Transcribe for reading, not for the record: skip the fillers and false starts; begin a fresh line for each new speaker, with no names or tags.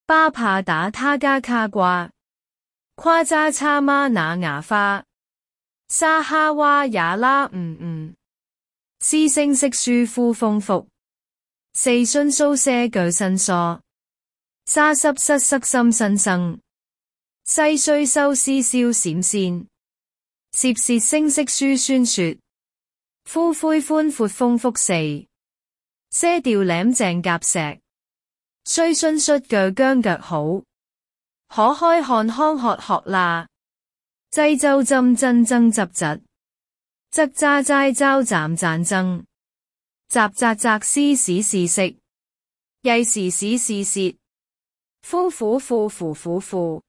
巴帕打他家卡掛，夸渣叉媽那牙花，沙哈哇也拉師聲色舒夫豐福，四信蘇些具新疏，沙濕失塞心新生，西須修斯蕭閃閃，攝舌聲色舒宣說，夫灰寬闊豐福四，些調舐正夾石，雖信率具僵腳好，可開看康喝學啦，濟州針真爭執疾，則渣齋嘲斬讚爭，雜雜雜斯使是色，曳時使是舌，夫苦父夫苦父。